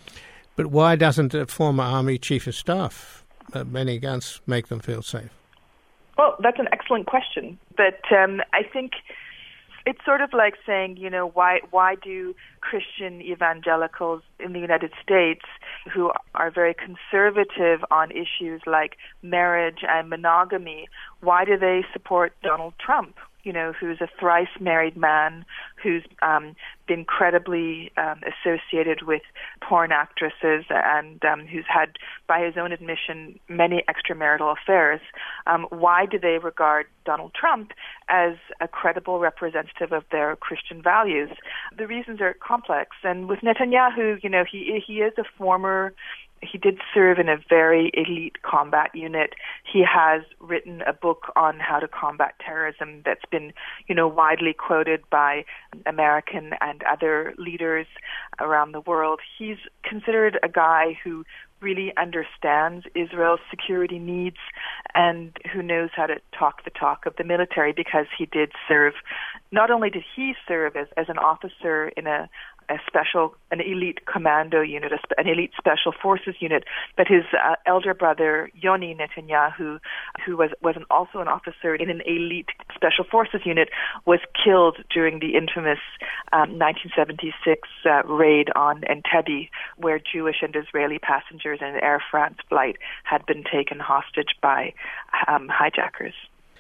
Speaker 1: But why doesn't a former army chief of staff, uh, Benny Gantz, make them feel safe?
Speaker 5: Well, that's an excellent question. But um, I think it's sort of like saying, you know, why why do Christian evangelicals in the United States who are very conservative on issues like marriage and monogamy, why do they support Donald Trump? You know, who's a thrice married man, who's um, been credibly um, associated with porn actresses, and um, who's had, by his own admission, many extramarital affairs. Um, why do they regard Donald Trump as a credible representative of their Christian values? The reasons are complex. And with Netanyahu, you know, he he is a former. He did serve in a very elite combat unit. He has written a book on how to combat terrorism that's been, you know, widely quoted by American and other leaders around the world. He's considered a guy who really understands Israel's security needs and who knows how to talk the talk of the military, because he did serve, not only did he serve as, as an officer in a a special, an elite commando unit, an elite special forces unit, but his uh, elder brother, Yoni Netanyahu, who was, was an, also an officer in an elite special forces unit, was killed during the infamous um, nineteen seventy-six uh, raid on Entebbe, where Jewish and Israeli passengers in an Air France flight had been taken hostage by um, hijackers.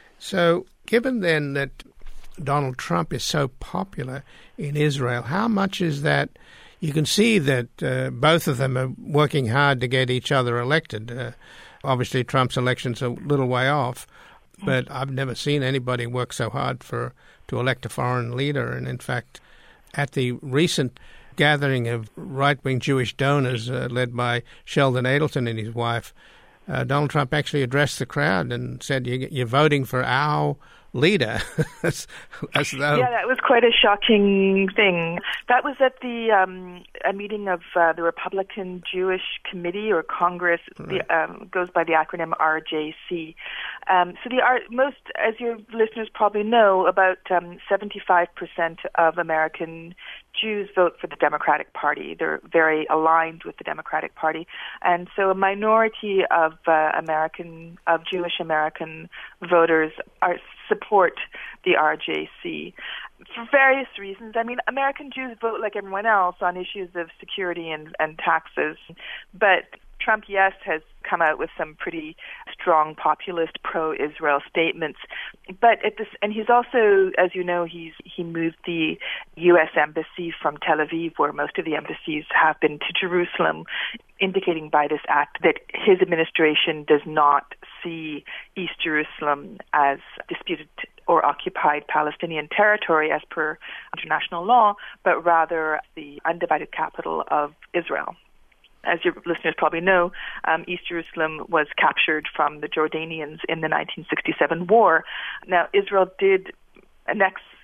Speaker 1: So, given then that Donald Trump is so popular in Israel, how much is that? You can see that uh, both of them are working hard to get each other elected. Uh, obviously, Trump's election's a little way off, but I've never seen anybody work so hard for to elect a foreign leader. And in fact, at the recent gathering of right-wing Jewish donors uh, led by Sheldon Adelson and his wife, uh, Donald Trump actually addressed the crowd and said, "You're voting for our leader." as, as though...
Speaker 5: Yeah, that was quite a shocking thing. That was at the um, a meeting of uh, the Republican Jewish Committee or Congress. Right. The, um, goes by the acronym R J C. Um, so the R, most, as your listeners probably know, about um, seventy-five percent of American Jews vote for the Democratic Party. They're very aligned with the Democratic Party, and so a minority of uh, American, of Jewish American voters are support the R J C for various reasons. I mean, American Jews vote like everyone else on issues of security and, and taxes, but Trump, yes, has come out with some pretty strong populist pro-Israel statements, but at this, and he's also, as you know, he's he moved the U S embassy from Tel Aviv, where most of the embassies have been, to Jerusalem, indicating by this act that his administration does not see East Jerusalem as disputed or occupied Palestinian territory as per international law, but rather the undivided capital of Israel. As your listeners probably know, um, East Jerusalem was captured from the Jordanians in the nineteen sixty-seven war. Now, Israel did annex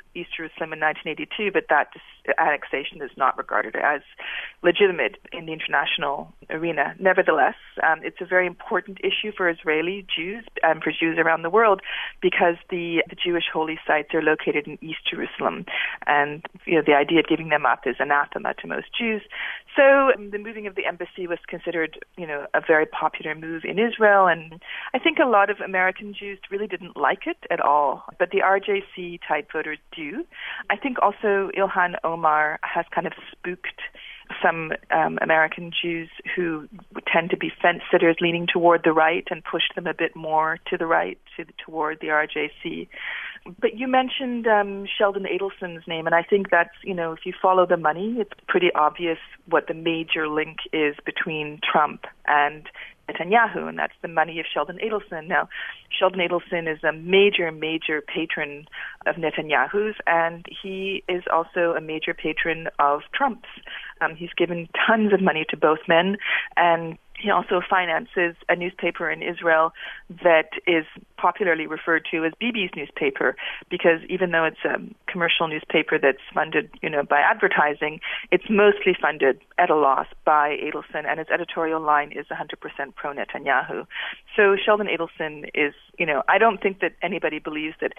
Speaker 5: East Jerusalem in nineteen eighty-two, but that annexation is not regarded as legitimate in the international arena. Nevertheless, um, it's a very important issue for Israeli Jews and for Jews around the world because the, the Jewish holy sites are located in East Jerusalem, and you know the idea of giving them up is anathema to most Jews. So um, the moving of the embassy was considered, you know, a very popular move in Israel, and I think a lot of American Jews really didn't like it at all. But the R J C type voters do. I think also Ilhan Omar has kind of spooked some um, American Jews who tend to be fence-sitters leaning toward the right and pushed them a bit more to the right, to the, toward the R J C. But you mentioned um, Sheldon Adelson's name, and I think that's, you know, if you follow the money, it's pretty obvious what the major link is between Trump and Netanyahu, and that's the money of Sheldon Adelson. Now, Sheldon Adelson is a major, major patron of Netanyahu's, and he is also a major patron of Trump's. Um, he's given tons of money to both men, and he also finances a newspaper in Israel that is popularly referred to as Bibi's newspaper, because even though it's a commercial newspaper that's funded, you know, by advertising, it's mostly funded at a loss by Adelson, and its editorial line is one hundred percent pro-Netanyahu. So Sheldon Adelson is, you know, I don't think that anybody believes that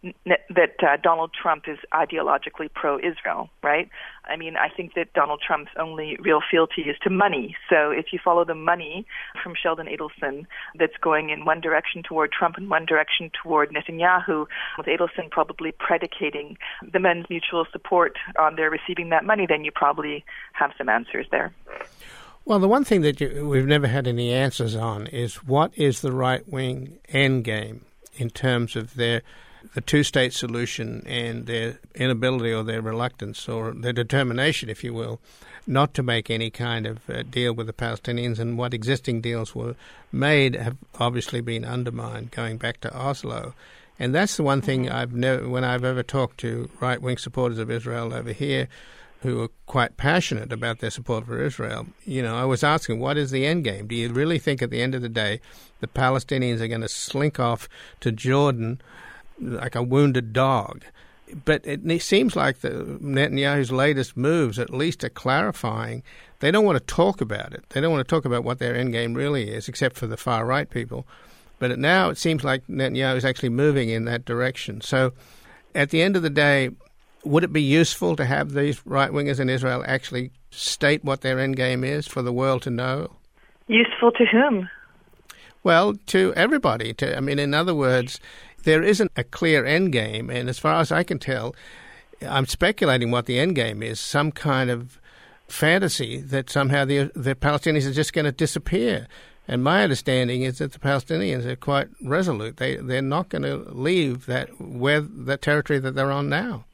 Speaker 5: that uh, Donald Trump is ideologically pro-Israel, right? I mean, I think that Donald Trump's only real fealty is to money. So if you follow the money from Sheldon Adelson that's going in one direction toward Trump and one direction toward Netanyahu, with Adelson probably predicating the men's mutual support on their receiving that money, then you probably have some answers there.
Speaker 1: Well, the one thing that you, we've never had any answers on is what is the right-wing endgame in terms of their the two-state solution and their inability or their reluctance or their determination, if you will, not to make any kind of uh, deal with the Palestinians, and what existing deals were made have obviously been undermined going back to Oslo. And that's the one thing I've never, when I've ever talked to right-wing supporters of Israel over here who are quite passionate about their support for Israel, you know, I was asking, what is the end game? Do you really think at the end of the day the Palestinians are going to slink off to Jordan like a wounded dog? But it seems like the Netanyahu's latest moves at least are clarifying. They don't want to talk about it. They don't want to talk about what their end game really is, except for the far-right people. But it, now it seems like Netanyahu is actually moving in that direction. So at the end of the day, would it be useful to have these right-wingers in Israel actually state what their end game is for the world to know?
Speaker 5: Useful to whom?
Speaker 1: Well, to everybody. To, I mean, in other words, there isn't a clear end game, and as far as I can tell, I'm speculating what the end game is, some kind of fantasy that somehow the, the Palestinians are just going to disappear. And my understanding is that the Palestinians are quite resolute. They, they're not going to leave that where that territory that they're on now.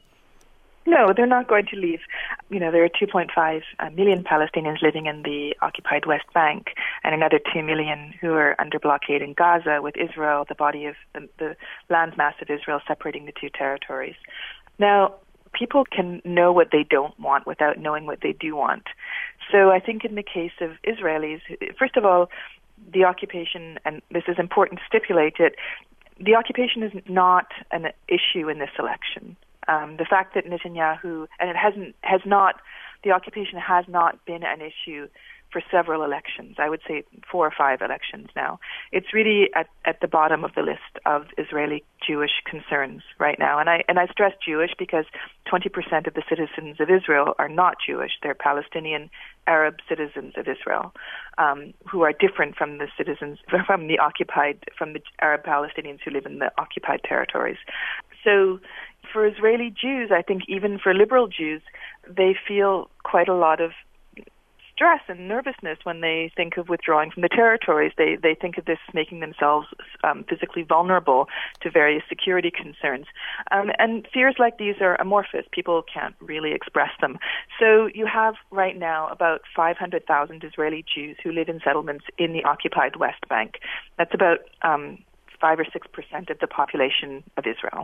Speaker 5: No, they're not going to leave. You know, there are two point five million Palestinians living in the occupied West Bank and another two million who are under blockade in Gaza, with Israel, the body of the, the landmass of Israel, separating the two territories. Now, people can know what they don't want without knowing what they do want. So I think in the case of Israelis, first of all, the occupation, and this is important to stipulate it, the occupation is not an issue in this election. Um, the fact that Netanyahu, and it hasn't, has not, the occupation has not been an issue for several elections. I would say four or five elections now. It's really at, at the bottom of the list of Israeli Jewish concerns right now. And I and I stress Jewish because twenty percent of the citizens of Israel are not Jewish. They're Palestinian Arab citizens of Israel, um, who are different from the citizens from the occupied, from the Arab Palestinians who live in the occupied territories. So for Israeli Jews, I think even for liberal Jews, they feel quite a lot of stress and nervousness when they think of withdrawing from the territories. They they think of this making themselves um, physically vulnerable to various security concerns. Um, and fears like these are amorphous. People can't really express them. So you have right now about five hundred thousand Israeli Jews who live in settlements in the occupied West Bank. That's about um, five or six percent of the population of Israel.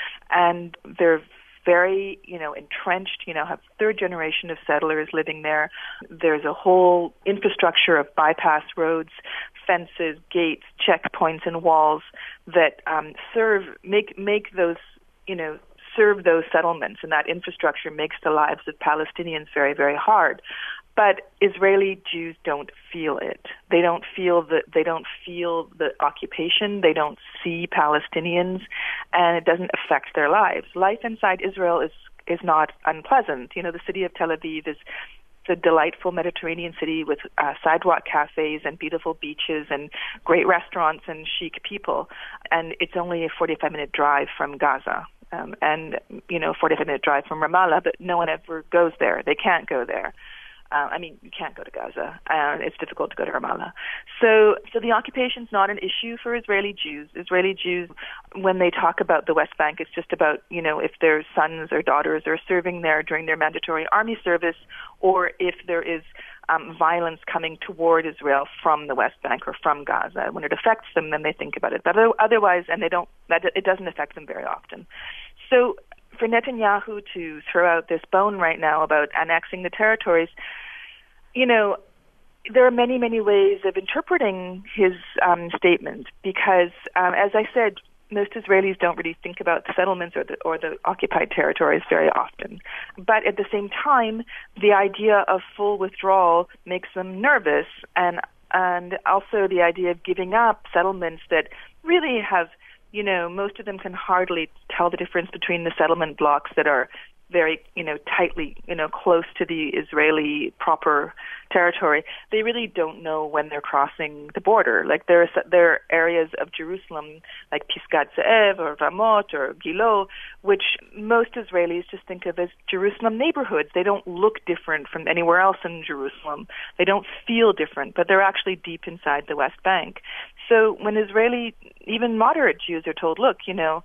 Speaker 5: And they're very, you know, entrenched, you know, have third generation of settlers living there. There's a whole infrastructure of bypass roads, fences, gates, checkpoints, and walls that um, serve, make make those, you know, serve those settlements, and that infrastructure makes the lives of Palestinians very, very hard. But Israeli Jews don't feel it. They don't feel the they don't feel the occupation. They don't see Palestinians, and it doesn't affect their lives. Life inside Israel is is not unpleasant. You know, the city of Tel Aviv is a delightful Mediterranean city with uh, sidewalk cafes and beautiful beaches and great restaurants and chic people. And it's only a forty-five minute drive from Gaza. Um, and, you know, forty-five minute drive from Ramallah, but no one ever goes there. They can't go there. Uh, I mean, you can't go to Gaza, and it's difficult to go to Ramallah. So, so the occupation's not an issue for Israeli Jews. Israeli Jews, when they talk about the West Bank, it's just about, you know, if their sons or daughters are serving there during their mandatory army service, or if there is um, violence coming toward Israel from the West Bank or from Gaza. When it affects them, then they think about it. But otherwise, and they don't, that it doesn't affect them very often. So, for Netanyahu to throw out this bone right now about annexing the territories, you know, there are many, many ways of interpreting his um, statement because, um, as I said, most Israelis don't really think about the settlements or the, or the occupied territories very often. But at the same time, the idea of full withdrawal makes them nervous, and and also the idea of giving up settlements that really have, you know, most of them can hardly tell the difference between the settlement blocks that are very, you know, tightly, you know, close to the Israeli proper territory. They really don't know when they're crossing the border. Like there are, there are areas of Jerusalem like Pisgat Ze'ev or Ramot or Gilo, which most Israelis just think of as Jerusalem neighborhoods. They don't look different from anywhere else in Jerusalem. They don't feel different, but they're actually deep inside the West Bank. So when Israeli, even moderate Jews are told, look, you know,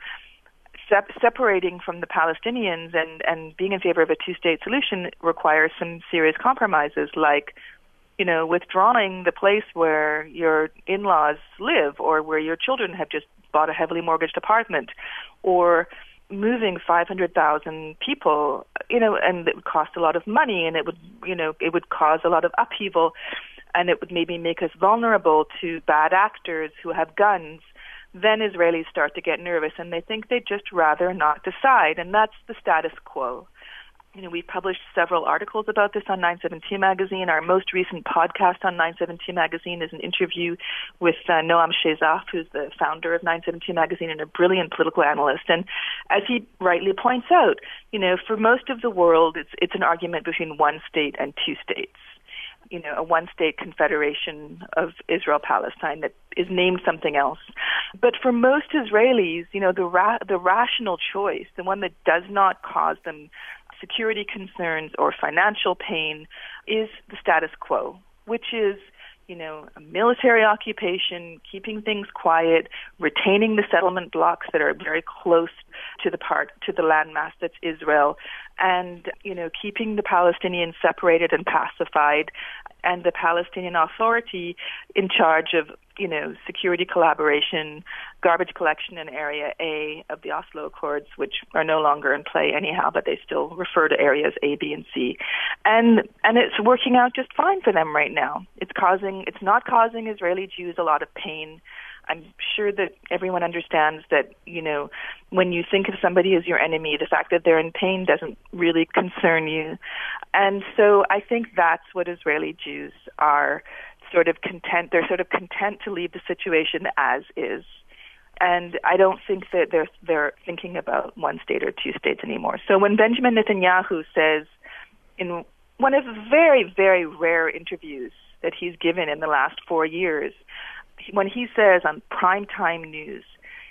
Speaker 5: sep- separating from the Palestinians and, and being in favor of a two-state solution requires some serious compromises, like, you know, withdrawing the place where your in-laws live or where your children have just bought a heavily mortgaged apartment, or moving five hundred thousand people, you know, and it would cost a lot of money, and it would, you know, it would cause a lot of upheaval, and it would maybe make us vulnerable to bad actors who have guns. Then Israelis start to get nervous, and they think they'd just rather not decide, and that's the status quo. You know, we published several articles about this on nine seventeen magazine. Our most recent podcast on nine seventeen magazine is an interview with uh, Noam Shezaf, who's the founder of nine seventeen magazine and a brilliant political analyst. And as he rightly points out, you know, for most of the world, it's it's an argument between one state and two states. You know, a one-state confederation of Israel-Palestine that is named something else. But for most Israelis, you know, the ra- the rational choice, the one that does not cause them security concerns or financial pain, is the status quo, which is, you know, a military occupation, keeping things quiet, retaining the settlement blocks that are very close to the part, to the landmass that's Israel, and, you know, keeping the Palestinians separated and pacified, and the Palestinian Authority in charge of, you know, security collaboration, garbage collection in Area A of the Oslo Accords, which are no longer in play anyhow, but they still refer to areas A, B, and C. And and it's working out just fine for them right now. It's causing, it's not causing Israeli Jews a lot of pain. I'm sure that everyone understands that, you know, when you think of somebody as your enemy, the fact that they're in pain doesn't really concern you. And so I think that's what Israeli Jews are sort of content. They're sort of content to leave the situation as is. And I don't think that they're they're thinking about one state or two states anymore. So when Benjamin Netanyahu says in one of the very, very rare interviews that he's given in the last four years, when he says on primetime news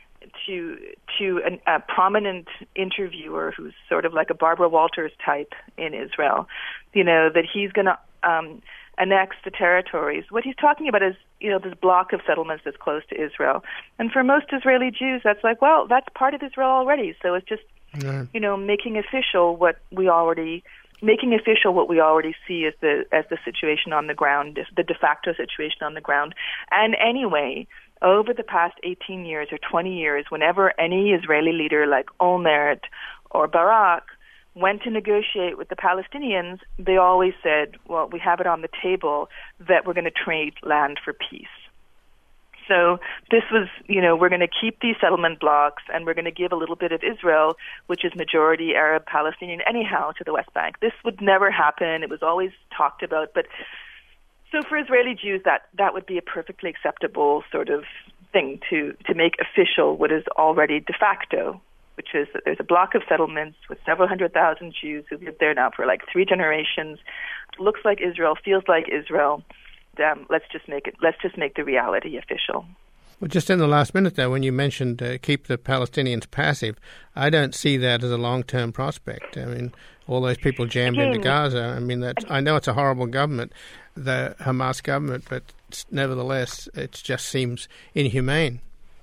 Speaker 5: to to an, a prominent interviewer who's sort of like a Barbara Walters type in Israel, you know, that he's going to um, annex the territories, what he's talking about is, you know, this block of settlements that's close to Israel. And for most Israeli Jews, that's like, well, that's part of Israel already. So it's just, yeah. you know, making official what we already making official what we already see as the as the situation on the ground, the de facto situation on the ground. And anyway, over the past eighteen years or twenty years, whenever any Israeli leader like Olmert or Barak went to negotiate with the Palestinians, they always said, well, we have it on the table that we're going to trade land for peace. So this was, you know, we're going to keep these settlement blocks and we're going to give a little bit of Israel, which is majority Arab Palestinian anyhow, to the West Bank. This would never happen. It was always talked about. But so for Israeli Jews, that, that would be a perfectly acceptable sort of thing to, to make official what is already de facto, which is that there's a block of settlements with several hundred thousand Jews who've lived there now for like three generations. Looks like Israel, feels like Israel. Um, let's just make it. Let's just make the reality official.
Speaker 1: Well, just in the last minute, though, when you mentioned uh, keep the Palestinians passive, I don't see that as a long-term prospect. I mean, all those people jammed Again, into Gaza. I mean, that I know it's a horrible government, the Hamas government, but nevertheless, it just seems inhumane.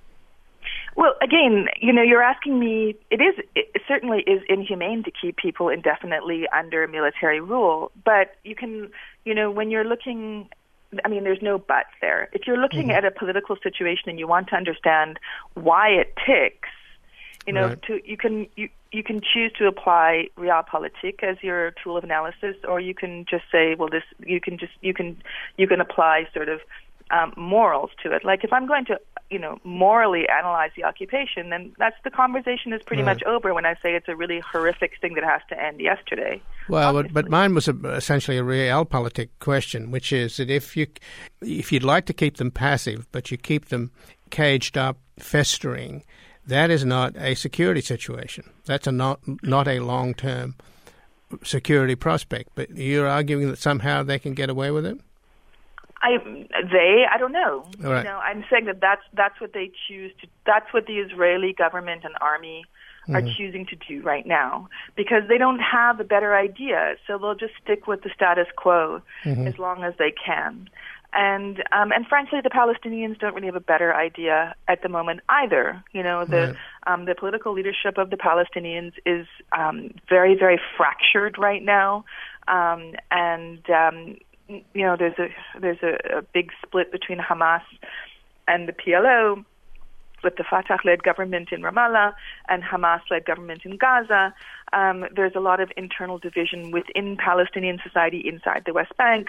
Speaker 5: Well, again, you know, you're asking me. It is. It certainly is inhumane to keep people indefinitely under military rule, but you can, you know, when you're looking. I mean, there's no but there. If you're looking mm-hmm. at a political situation and you want to understand why it ticks, you know, right. to you can you, you can choose to apply realpolitik as your tool of analysis, or you can just say, well, this you can just you can you can apply sort of um, morals to it. Like if I'm going to, you know, morally analyze the occupation, then that's the conversation is pretty right. much over when I say it's a really horrific thing that has to end yesterday.
Speaker 1: Well, but, but mine was a, essentially a realpolitik question, which is that if you if you'd like to keep them passive, but you keep them caged up, festering, that is not a security situation. That's a not not a long-term security prospect. But you're arguing that somehow they can get away with it?
Speaker 5: I they I don't know.
Speaker 1: All right.
Speaker 5: You know, I'm saying that that's that's what they choose to. That's what the Israeli government and army are mm-hmm. choosing to do right now because they don't have a better idea. So they'll just stick with the status quo mm-hmm. as long as they can. And um, and frankly, the Palestinians don't really have a better idea at the moment either. You know, the right. um, the political leadership of the Palestinians is um, very very fractured right now, um, and um, you know, there's a there's a, a big split between Hamas and the P L O, with the Fatah-led government in Ramallah and Hamas-led government in Gaza. Um, there's a lot of internal division within Palestinian society inside the West Bank.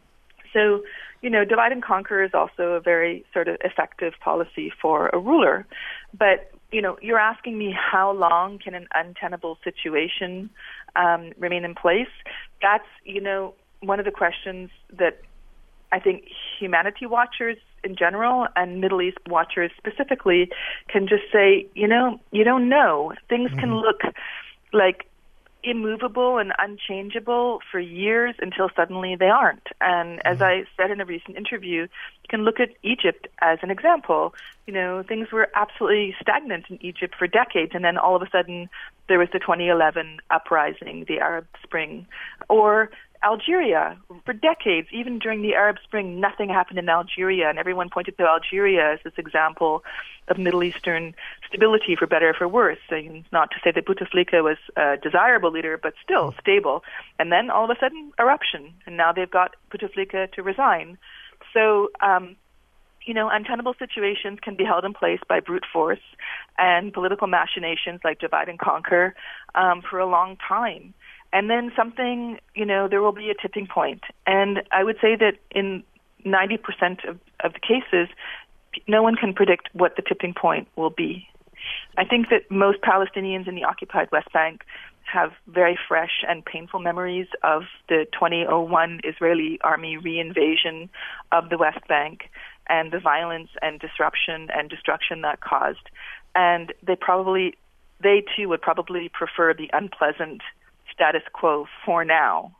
Speaker 5: So, you know, divide and conquer is also a very sort of effective policy for a ruler. But, you know, you're asking me how long can an untenable situation um, remain in place? That's, you know, one of the questions that I think humanity watchers in general and Middle East watchers specifically can just say, you know, you don't know. Things mm-hmm. can look like immovable and unchangeable for years until suddenly they aren't. And mm-hmm. as I said in a recent interview, you can look at Egypt as an example. You know, things were absolutely stagnant in Egypt for decades, and then all of a sudden there was the twenty eleven uprising, the Arab Spring, or Algeria. For decades, even during the Arab Spring, nothing happened in Algeria, and everyone pointed to Algeria as this example of Middle Eastern stability, for better or for worse. And not to say that Bouteflika was a desirable leader, but still stable. And then all of a sudden, eruption, and now they've got Bouteflika to resign. So, um, you know, untenable situations can be held in place by brute force and political machinations like divide and conquer um, for a long time. And then something, you know, there will be a tipping point. And I would say that in ninety percent of, of the cases, no one can predict what the tipping point will be. I think that most Palestinians in the occupied West Bank have very fresh and painful memories of the twenty oh one Israeli army reinvasion of the West Bank and the violence and disruption and destruction that caused. And they probably, they too would probably prefer the unpleasant status quo for now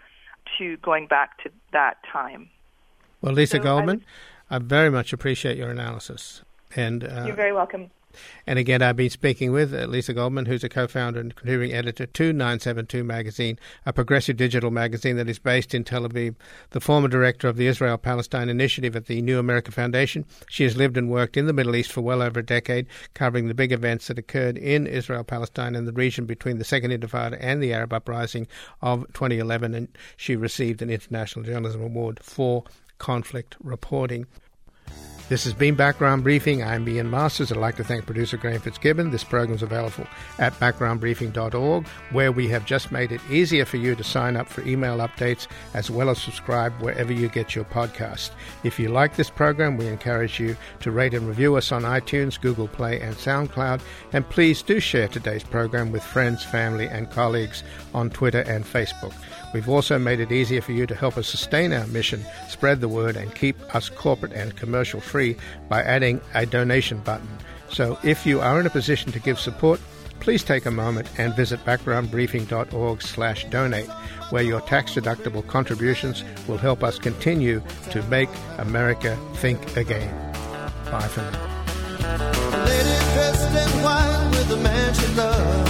Speaker 5: to going back to that time.
Speaker 1: Well, Lisa
Speaker 5: so
Speaker 1: Goldman, I, would, I very much appreciate your analysis. And uh,
Speaker 5: you're very welcome.
Speaker 1: And again, I've been speaking with uh, Lisa Goldman, who's a co-founder and contributing editor to nine seventy-two magazine, a progressive digital magazine that is based in Tel Aviv, the former director of the Israel-Palestine Initiative at the New America Foundation. She has lived and worked in the Middle East for well over a decade, covering the big events that occurred in Israel-Palestine and the region between the Second Intifada and the Arab uprising of twenty eleven, and she received an International Journalism Award for conflict reporting. This has been Background Briefing. I'm Ian Masters. I'd like to thank producer Graham Fitzgibbon. This program is available at background briefing dot org, where we have just made it easier for you to sign up for email updates as well as subscribe wherever you get your podcast. If you like this program, we encourage you to rate and review us on iTunes, Google Play, and SoundCloud. And please do share today's program with friends, family, and colleagues on Twitter and Facebook. We've also made it easier for you to help us sustain our mission, spread the word, and keep us corporate and commercial free by adding a donation button. So if you are in a position to give support, please take a moment and visit background briefing dot org slash donate, where your tax-deductible contributions will help us continue to make America think again. Bye for now.
Speaker 6: A lady dressed in white with a man she loves.